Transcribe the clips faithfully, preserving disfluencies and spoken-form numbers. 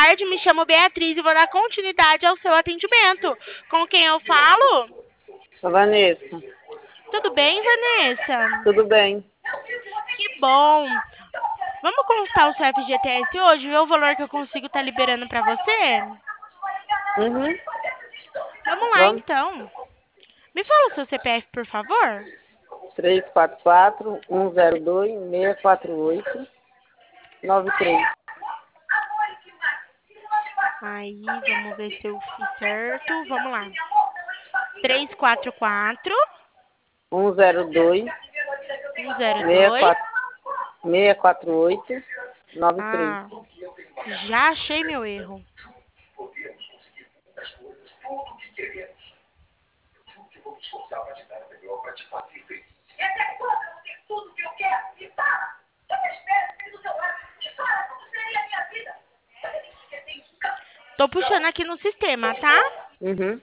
tarde, me chamo Beatriz e vou dar continuidade ao seu atendimento. Com quem eu falo? A Vanessa, Tudo bem, Vanessa? tudo bem? Que bom. Vamos consultar o seu F G T S hoje, ver o valor que eu consigo estar liberando para você? Uhum. Vamos lá, Vamos. então. Me fala o seu C P F, por favor. três quatro quatro, um zero dois, seis quatro oito, nove três. Aí, vamos ver se eu fiz certo. Vamos lá. três quatro quatro, um zero dois, um zero seis dois. quatro, seis quatro oito, nove três. Ah, já achei meu erro. Tô puxando aqui no sistema, tá? Uhum.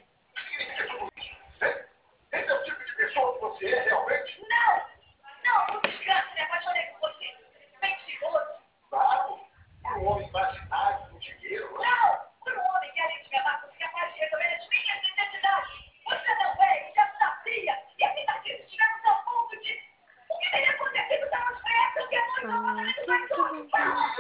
Ah, tum, tum, tum, tum.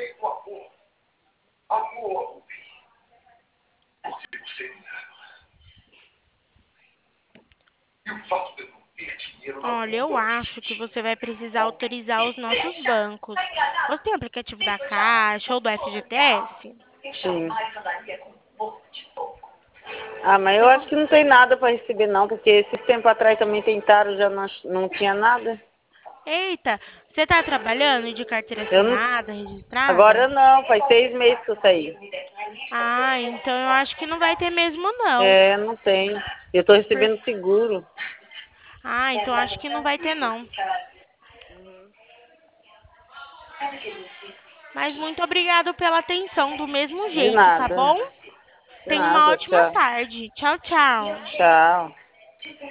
Olha, eu acho que você vai precisar autorizar os nossos bancos. Você tem o aplicativo da Caixa ou do F G T S? Sim. Ah, mas eu Então, acho que não tem nada para receber não, porque esse tempo atrás também tentaram, já não, não tinha nada. eita, você tá trabalhando de carteira Eu não, assinada, registrada? agora não, faz seis meses que eu saí. Ah, então eu acho que não vai ter mesmo não. É, não tem. Eu estou Por- recebendo seguro. Ah, então acho que não vai ter não. Mas muito obrigado pela atenção do mesmo De jeito, tá nada. bom? De Tenha uma nada, ótima tchau. tarde. Tchau, tchau. Tchau.